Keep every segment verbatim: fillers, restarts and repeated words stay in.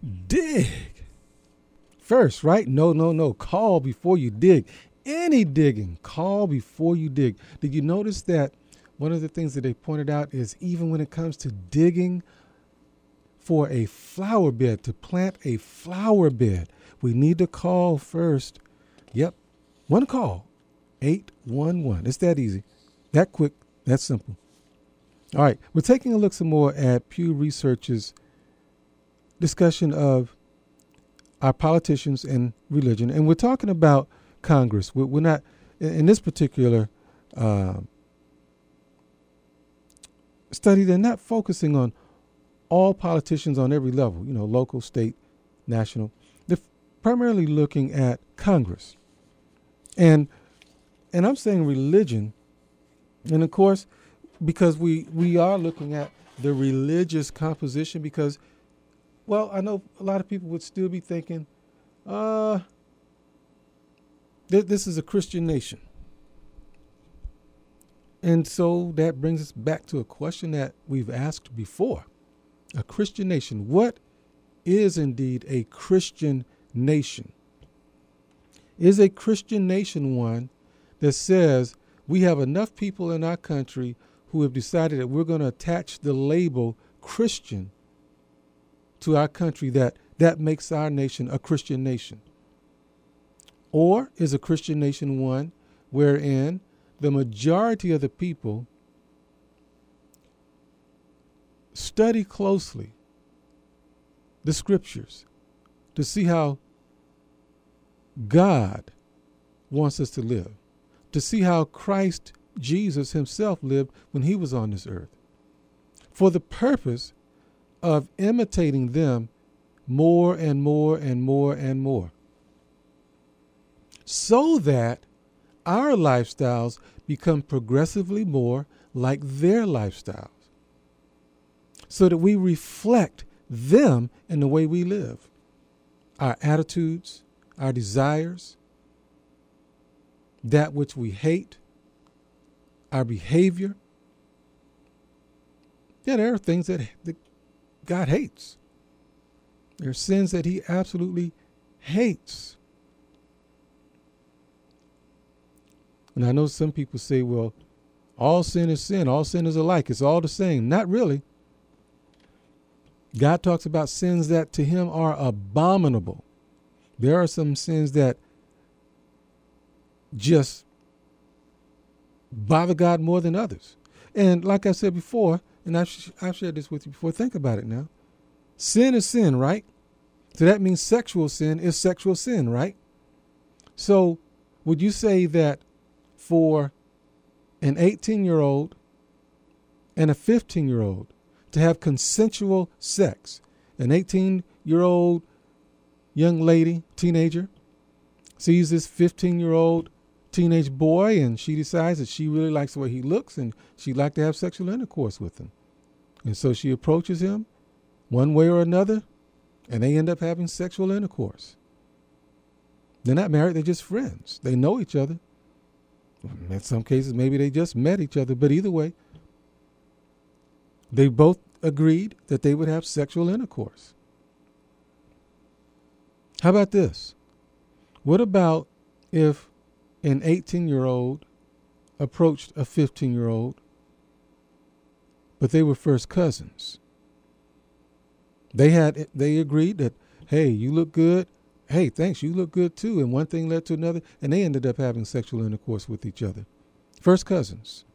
dig first, right? No, no, no. Call before you dig. Any digging, call before you dig. Did you notice that one of the things that they pointed out is even when it comes to digging for a flower bed, to plant a flower bed, we need to call first. Yep, one call, eight one one. It's that easy, that quick, that simple. All right, we're taking a look some more at Pew Research's discussion of our politicians and religion, and we're talking about Congress. We're, we're not, in this particular uh, study, they're not focusing on all politicians on every level, you know, local, state, national. They're primarily looking at Congress. And and I'm saying religion, and of course, because we, we are looking at the religious composition, because, well, I know a lot of people would still be thinking, uh, th- this is a Christian nation. And so that brings us back to a question that we've asked before. A Christian nation. What is indeed a Christian nation? Is a Christian nation one that says we have enough people in our country who have decided that we're going to attach the label Christian to our country, that that makes our nation a Christian nation? Or is a Christian nation one wherein the majority of the people study closely the scriptures to see how God wants us to live, to see how Christ Jesus himself lived when he was on this earth, for the purpose of imitating them more and more and more and more, so that our lifestyles become progressively more like their lifestyles, so that we reflect them in the way we live, our attitudes, our desires, that which we hate, our behavior. Yeah, there are things that, that God hates. There are sins that he absolutely hates. And I know some people say, well, all sin is sin. All sin is alike. It's all the same. Not really. God talks about sins that to him are abominable. There are some sins that just bother God more than others. And like I said before, and I've, sh- I've shared this with you before, think about it now. Sin is sin, right? So that means sexual sin is sexual sin, right? So would you say that for an eighteen-year-old and a fifteen-year-old to have consensual sex, an eighteen-year-old young lady, teenager, sees this fifteen-year-old teenage boy, and she decides that she really likes the way he looks and she'd like to have sexual intercourse with him. And so she approaches him one way or another, and they end up having sexual intercourse. They're not married, they're just friends. They know each other. In some cases, maybe they just met each other, but either way, they both agreed that they would have sexual intercourse. How about this? What about if an eighteen-year-old approached a fifteen-year-old, but they were first cousins? They had they agreed that, hey, you look good. Hey, thanks, you look good too. And one thing led to another, and they ended up having sexual intercourse with each other. First cousins.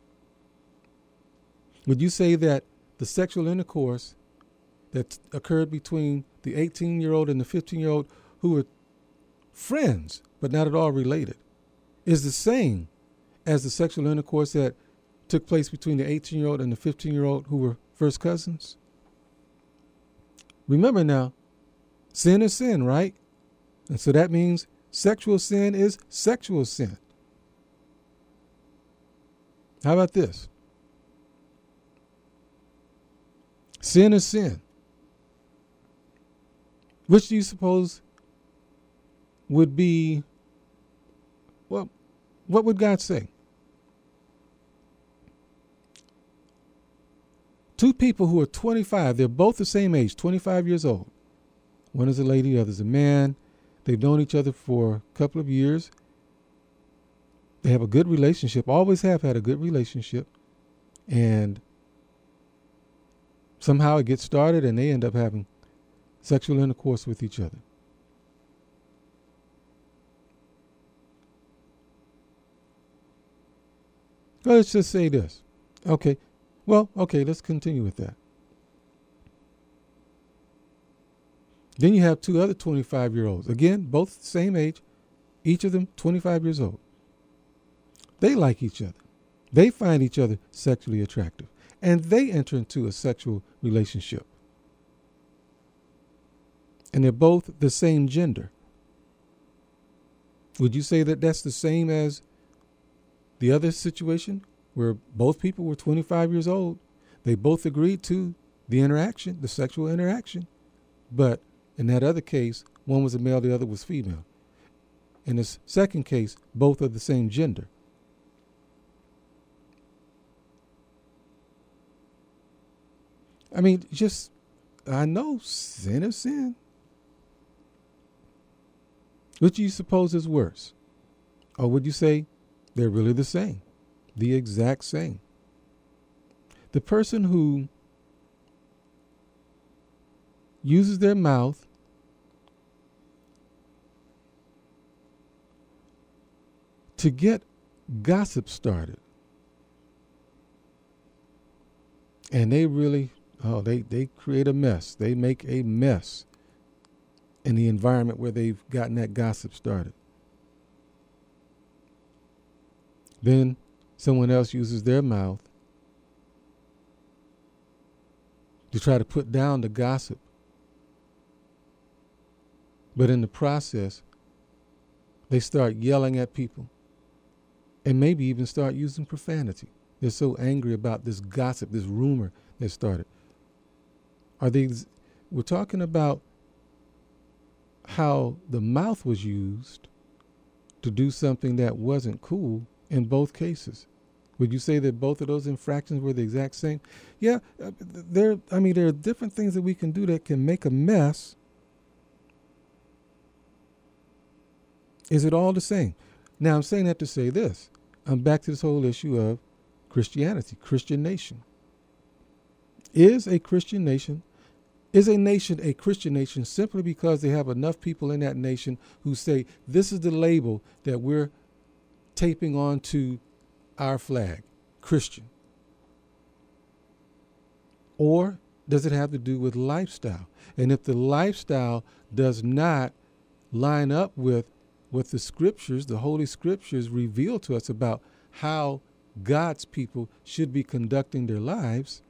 Would you say that the sexual intercourse that occurred between the eighteen-year-old and the fifteen-year-old, who were friends but not at all related, is the same as the sexual intercourse that took place between the eighteen-year-old and the fifteen-year-old who were first cousins? Remember now, sin is sin, right? And so that means sexual sin is sexual sin. How about this? Sin is sin. Which do you suppose would be, well, what would God say? Two people who are twenty-five, they're both the same age, twenty-five years old. One is a lady, the other is a man. They've known each other for a couple of years. They have a good relationship, always have had a good relationship. And somehow it gets started and they end up having sexual intercourse with each other. Well, let's just say this. Okay. Well, okay, let's continue with that. Then you have two other twenty-five-year-olds. Again, both the same age, each of them twenty-five years old. They like each other. They find each other sexually attractive. And they enter into a sexual relationship. And they're both the same gender. Would you say that that's the same as the other situation where both people were twenty-five years old? They both agreed to the interaction, the sexual interaction. But in that other case, one was a male, the other was female. In this second case, both are the same gender. I mean, just, I know sin is sin. Which do you suppose is worse? Or would you say they're really the same? The exact same. The person who uses their mouth to get gossip started. And they really, oh, they, they create a mess. They make a mess in the environment where they've gotten that gossip started. Then someone else uses their mouth to try to put down the gossip. But in the process, they start yelling at people and maybe even start using profanity. They're so angry about this gossip, this rumor that started. Are they, we're talking about how the mouth was used to do something that wasn't cool in both cases. Would you say that both of those infractions were the exact same? Yeah, there. I mean, there are different things that we can do that can make a mess. Is it all the same? Now, I'm saying that to say this. I'm back to this whole issue of Christianity, Christian nation. Is a Christian nation, is a nation a Christian nation simply because they have enough people in that nation who say, this is the label that we're taping onto our flag, Christian? Or does it have to do with lifestyle? And if the lifestyle does not line up with what the scriptures, the Holy Scriptures reveal to us about how God's people should be conducting their lives,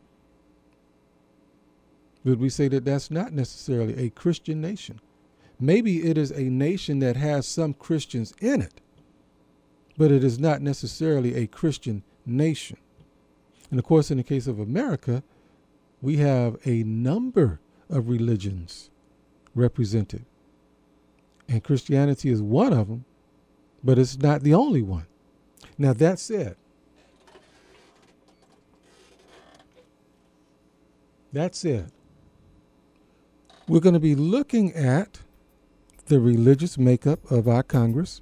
would we say that that's not necessarily a Christian nation? Maybe it is a nation that has some Christians in it, but it is not necessarily a Christian nation. And of course, in the case of America, we have a number of religions represented. And Christianity is one of them, but it's not the only one. Now, that said, that said, we're going to be looking at the religious makeup of our Congress,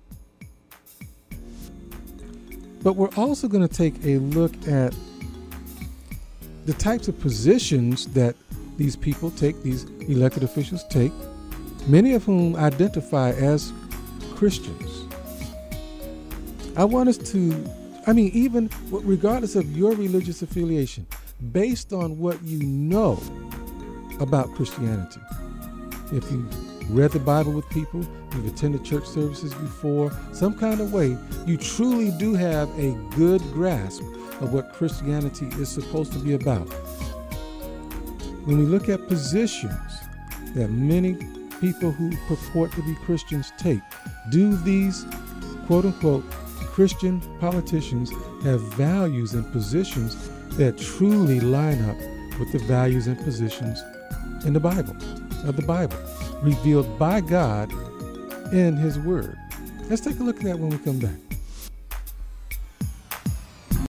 but we're also going to take a look at the types of positions that these people take, these elected officials take, many of whom identify as Christians. I want us to, I mean, even regardless of your religious affiliation, based on what you know about Christianity. If you've read the Bible with people, you've attended church services before, some kind of way, you truly do have a good grasp of what Christianity is supposed to be about. When we look at positions that many people who purport to be Christians take, do these quote-unquote Christian politicians have values and positions that truly line up with the values and positions in the Bible, of the Bible, revealed by God in His Word? Let's take a look at that when we come back.